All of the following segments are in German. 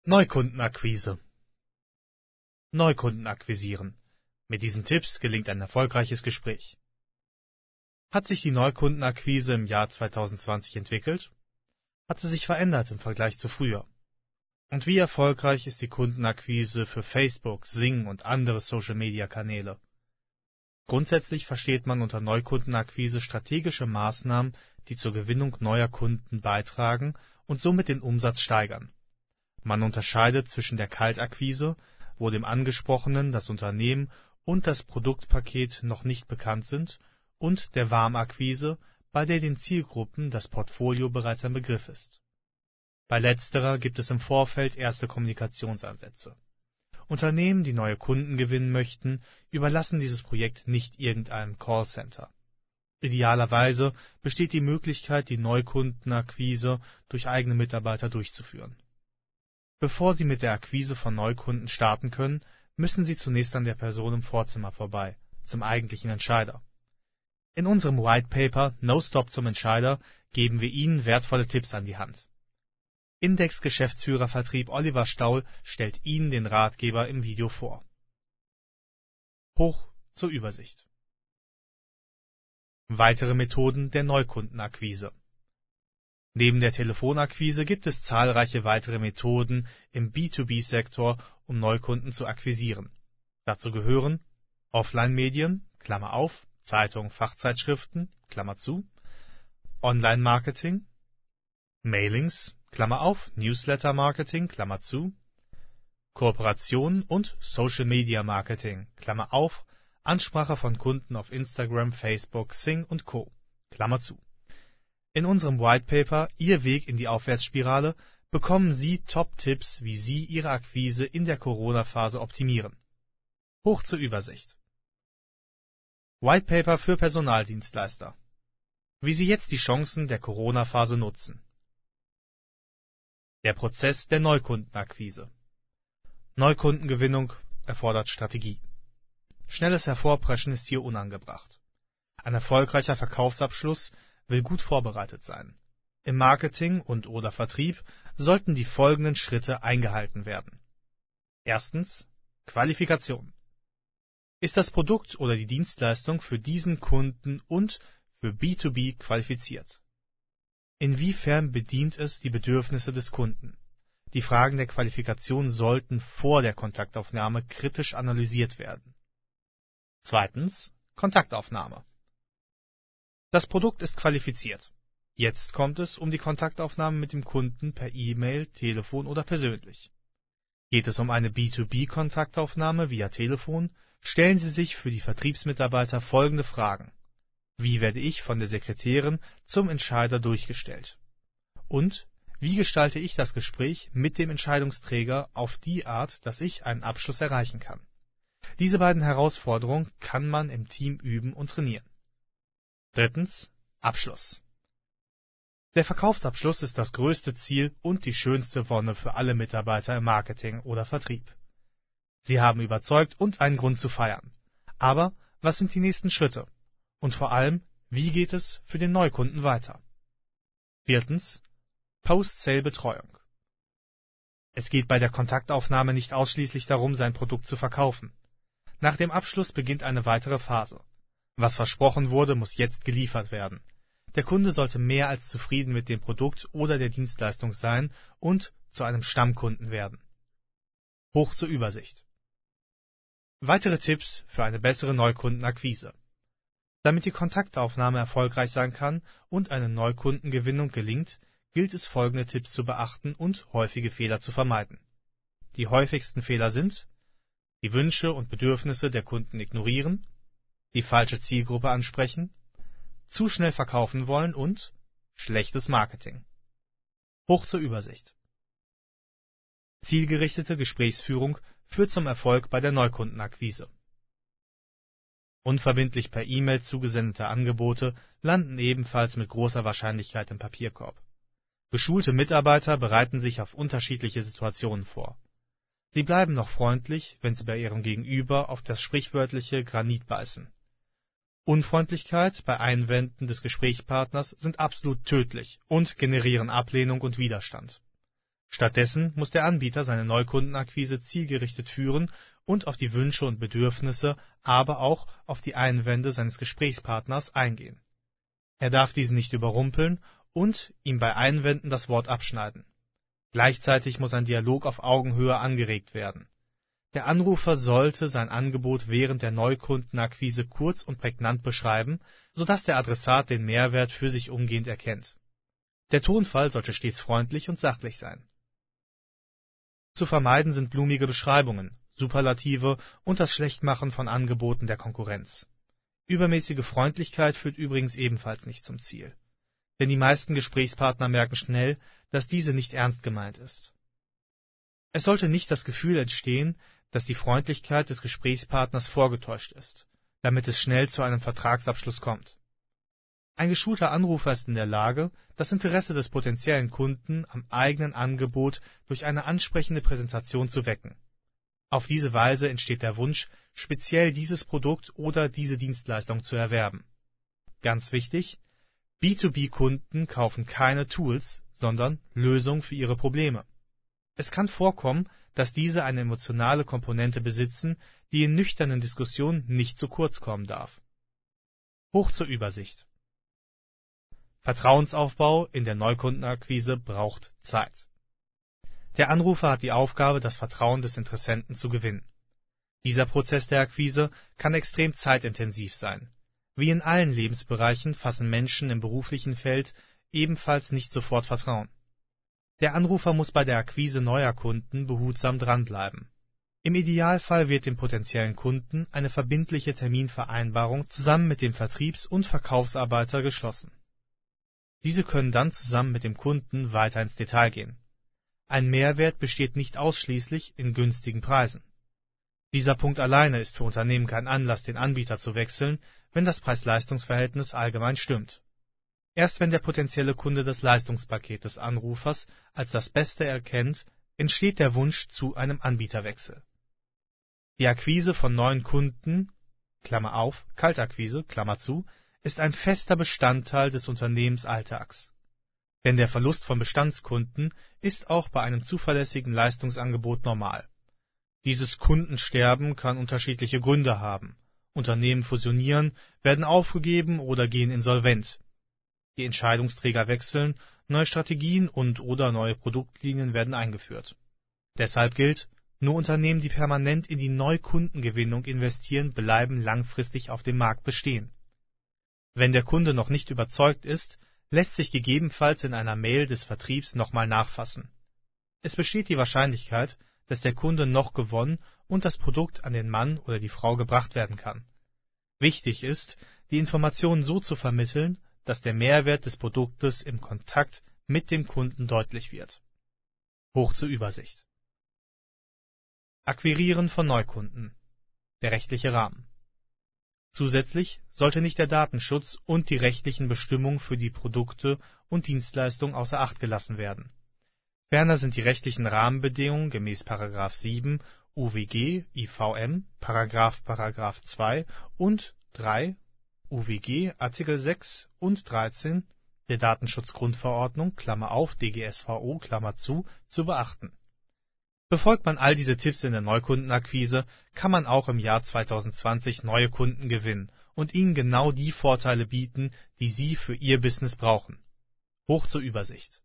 Neukundenakquise. Neukunden akquirieren. Mit diesen Tipps gelingt ein erfolgreiches Gespräch. Hat sich die Neukundenakquise im Jahr 2020 entwickelt? Hat sie sich verändert im Vergleich zu früher? Und wie erfolgreich ist die Kundenakquise für Facebook, Sing und andere Social-Media-Kanäle? Grundsätzlich versteht man unter Neukundenakquise strategische Maßnahmen, die zur Gewinnung neuer Kunden beitragen und somit den Umsatz steigern. Man unterscheidet zwischen der Kaltakquise, wo dem Angesprochenen das Unternehmen und das Produktpaket noch nicht bekannt sind, und der Warmakquise, bei der den Zielgruppen das Portfolio bereits ein Begriff ist. Bei letzterer gibt es im Vorfeld erste Kommunikationsansätze. Unternehmen, die neue Kunden gewinnen möchten, überlassen dieses Projekt nicht irgendeinem Callcenter. Idealerweise besteht die Möglichkeit, die Neukundenakquise durch eigene Mitarbeiter durchzuführen. Bevor Sie mit der Akquise von Neukunden starten können, müssen Sie zunächst an der Person im Vorzimmer vorbei, zum eigentlichen Entscheider. In unserem White Paper No Stop zum Entscheider geben wir Ihnen wertvolle Tipps an die Hand. Index-Geschäftsführer Vertrieb Oliver Staul stellt Ihnen den Ratgeber im Video vor. Hoch zur Übersicht. Weitere Methoden der Neukundenakquise. Neben der Telefonakquise gibt es zahlreiche weitere Methoden im B2B-Sektor, um Neukunden zu akquirieren. Dazu gehören Offline-Medien, Klammer auf, Zeitungen, Fachzeitschriften, Klammer zu, Online-Marketing, Mailings, Klammer auf, Newsletter-Marketing, Klammer zu, Kooperationen und Social-Media-Marketing, Klammer auf, Ansprache von Kunden auf Instagram, Facebook, Sing und Co., Klammer zu. In unserem White Paper Ihr Weg in die Aufwärtsspirale bekommen Sie Top-Tipps, wie Sie Ihre Akquise in der Corona-Phase optimieren. Hoch zur Übersicht. White Paper für Personaldienstleister. Wie Sie jetzt die Chancen der Corona-Phase nutzen. Der Prozess der Neukundenakquise. Neukundengewinnung erfordert Strategie. Schnelles Hervorpreschen ist hier unangebracht. Ein erfolgreicher Verkaufsabschluss will gut vorbereitet sein. Im Marketing und/oder Vertrieb sollten die folgenden Schritte eingehalten werden. Erstens, Qualifikation. Ist das Produkt oder die Dienstleistung für diesen Kunden und für B2B qualifiziert? Inwiefern bedient es die Bedürfnisse des Kunden? Die Fragen der Qualifikation sollten vor der Kontaktaufnahme kritisch analysiert werden. Zweitens, Kontaktaufnahme. Das Produkt ist qualifiziert. Jetzt kommt es um die Kontaktaufnahme mit dem Kunden per E-Mail, Telefon oder persönlich. Geht es um eine B2B-Kontaktaufnahme via Telefon, stellen Sie sich für die Vertriebsmitarbeiter folgende Fragen. Wie werde ich von der Sekretärin zum Entscheider durchgestellt? Und wie gestalte ich das Gespräch mit dem Entscheidungsträger auf die Art, dass ich einen Abschluss erreichen kann? Diese beiden Herausforderungen kann man im Team üben und trainieren. Drittens, Abschluss. Der Verkaufsabschluss ist das größte Ziel und die schönste Wonne für alle Mitarbeiter im Marketing oder Vertrieb. Sie haben überzeugt und einen Grund zu feiern. Aber was sind die nächsten Schritte? Und vor allem, wie geht es für den Neukunden weiter? Viertens, Post-Sale-Betreuung. Es geht bei der Kontaktaufnahme nicht ausschließlich darum, sein Produkt zu verkaufen. Nach dem Abschluss beginnt eine weitere Phase. Was versprochen wurde, muss jetzt geliefert werden. Der Kunde sollte mehr als zufrieden mit dem Produkt oder der Dienstleistung sein und zu einem Stammkunden werden. Hoch zur Übersicht. Weitere Tipps für eine bessere Neukundenakquise. Damit die Kontaktaufnahme erfolgreich sein kann und eine Neukundengewinnung gelingt, gilt es folgende Tipps zu beachten und häufige Fehler zu vermeiden. Die häufigsten Fehler sind: die Wünsche und Bedürfnisse der Kunden ignorieren, die falsche Zielgruppe ansprechen, zu schnell verkaufen wollen und schlechtes Marketing. Hoch zur Übersicht. Zielgerichtete Gesprächsführung führt zum Erfolg bei der Neukundenakquise. Unverbindlich per E-Mail zugesendete Angebote landen ebenfalls mit großer Wahrscheinlichkeit im Papierkorb. Geschulte Mitarbeiter bereiten sich auf unterschiedliche Situationen vor. Sie bleiben noch freundlich, wenn sie bei ihrem Gegenüber auf das sprichwörtliche Granit beißen. Unfreundlichkeit bei Einwänden des Gesprächspartners sind absolut tödlich und generieren Ablehnung und Widerstand. Stattdessen muss der Anbieter seine Neukundenakquise zielgerichtet führen und auf die Wünsche und Bedürfnisse, aber auch auf die Einwände seines Gesprächspartners eingehen. Er darf diesen nicht überrumpeln und ihm bei Einwänden das Wort abschneiden. Gleichzeitig muss ein Dialog auf Augenhöhe angeregt werden. Der Anrufer sollte sein Angebot während der Neukundenakquise kurz und prägnant beschreiben, sodass der Adressat den Mehrwert für sich umgehend erkennt. Der Tonfall sollte stets freundlich und sachlich sein. Zu vermeiden sind blumige Beschreibungen, Superlative und das Schlechtmachen von Angeboten der Konkurrenz. Übermäßige Freundlichkeit führt übrigens ebenfalls nicht zum Ziel. Denn die meisten Gesprächspartner merken schnell, dass diese nicht ernst gemeint ist. Es sollte nicht das Gefühl entstehen, dass die Freundlichkeit des Gesprächspartners vorgetäuscht ist, damit es schnell zu einem Vertragsabschluss kommt. Ein geschulter Anrufer ist in der Lage, das Interesse des potenziellen Kunden am eigenen Angebot durch eine ansprechende Präsentation zu wecken. Auf diese Weise entsteht der Wunsch, speziell dieses Produkt oder diese Dienstleistung zu erwerben. Ganz wichtig: B2B-Kunden kaufen keine Tools, sondern Lösungen für ihre Probleme. Es kann vorkommen, dass diese eine emotionale Komponente besitzen, die in nüchternen Diskussionen nicht zu kurz kommen darf. Hoch zur Übersicht. Vertrauensaufbau in der Neukundenakquise braucht Zeit. Der Anrufer hat die Aufgabe, das Vertrauen des Interessenten zu gewinnen. Dieser Prozess der Akquise kann extrem zeitintensiv sein. Wie in allen Lebensbereichen fassen Menschen im beruflichen Feld ebenfalls nicht sofort Vertrauen. Der Anrufer muss bei der Akquise neuer Kunden behutsam dranbleiben. Im Idealfall wird dem potenziellen Kunden eine verbindliche Terminvereinbarung zusammen mit dem Vertriebs- und Verkaufsarbeiter geschlossen. Diese können dann zusammen mit dem Kunden weiter ins Detail gehen. Ein Mehrwert besteht nicht ausschließlich in günstigen Preisen. Dieser Punkt alleine ist für Unternehmen kein Anlass, den Anbieter zu wechseln, wenn das Preis-Leistungs-Verhältnis allgemein stimmt. Erst wenn der potenzielle Kunde das Leistungspaket des Anrufers als das Beste erkennt, entsteht der Wunsch zu einem Anbieterwechsel. Die Akquise von neuen Kunden (Klammer auf, Kaltakquise), Klammer zu, ist ein fester Bestandteil des Unternehmensalltags. Denn der Verlust von Bestandskunden ist auch bei einem zuverlässigen Leistungsangebot normal. Dieses Kundensterben kann unterschiedliche Gründe haben. Unternehmen fusionieren, werden aufgegeben oder gehen insolvent. Die Entscheidungsträger wechseln, neue Strategien und/oder neue Produktlinien werden eingeführt. Deshalb gilt: Nur Unternehmen, die permanent in die Neukundengewinnung investieren, bleiben langfristig auf dem Markt bestehen. Wenn der Kunde noch nicht überzeugt ist, lässt sich gegebenenfalls in einer Mail des Vertriebs nochmal nachfassen. Es besteht die Wahrscheinlichkeit, dass der Kunde noch gewonnen und das Produkt an den Mann oder die Frau gebracht werden kann. Wichtig ist, die Informationen so zu vermitteln, dass der Mehrwert des Produktes im Kontakt mit dem Kunden deutlich wird. Hoch zur Übersicht. Akquirieren von Neukunden. Der rechtliche Rahmen. Zusätzlich sollte nicht der Datenschutz und die rechtlichen Bestimmungen für die Produkte und Dienstleistungen außer Acht gelassen werden. Ferner sind die rechtlichen Rahmenbedingungen gemäß § 7 UWG IVM, § 2 und 3 UWG Artikel 6 und 13 der Datenschutzgrundverordnung (Klammer auf, DGSVO), Klammer zu beachten. Befolgt man all diese Tipps in der Neukundenakquise, kann man auch im Jahr 2020 neue Kunden gewinnen und ihnen genau die Vorteile bieten, die sie für ihr Business brauchen. Hoch zur Übersicht.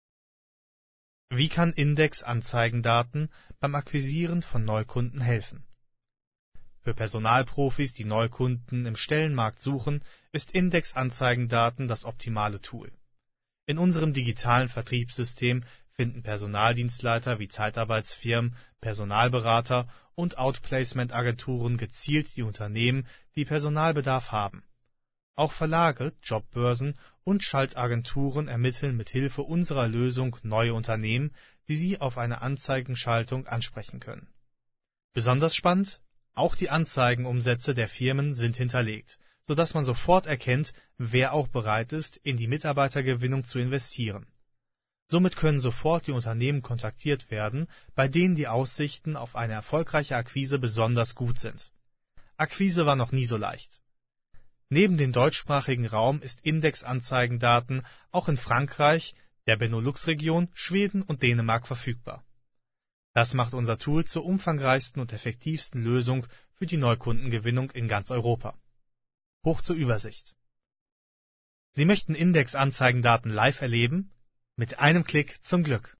Wie kann Index-Anzeigendaten beim Akquirieren von Neukunden helfen? Für Personalprofis, die Neukunden im Stellenmarkt suchen, ist Index-Anzeigendaten das optimale Tool. In unserem digitalen Vertriebssystem finden Personaldienstleiter wie Zeitarbeitsfirmen, Personalberater und Outplacement-Agenturen gezielt die Unternehmen, die Personalbedarf haben. Auch Verlage, Jobbörsen und Schaltagenturen ermitteln mit Hilfe unserer Lösung neue Unternehmen, die sie auf eine Anzeigenschaltung ansprechen können. Besonders spannend: Auch die Anzeigenumsätze der Firmen sind hinterlegt, sodass man sofort erkennt, wer auch bereit ist, in die Mitarbeitergewinnung zu investieren. Somit können sofort die Unternehmen kontaktiert werden, bei denen die Aussichten auf eine erfolgreiche Akquise besonders gut sind. Akquise war noch nie so leicht. Neben dem deutschsprachigen Raum ist Index-Anzeigendaten auch in Frankreich, der Benelux-Region, Schweden und Dänemark verfügbar. Das macht unser Tool zur umfangreichsten und effektivsten Lösung für die Neukundengewinnung in ganz Europa. Hoch zur Übersicht. Sie möchten Indexanzeigendaten live erleben? Mit einem Klick zum Glück.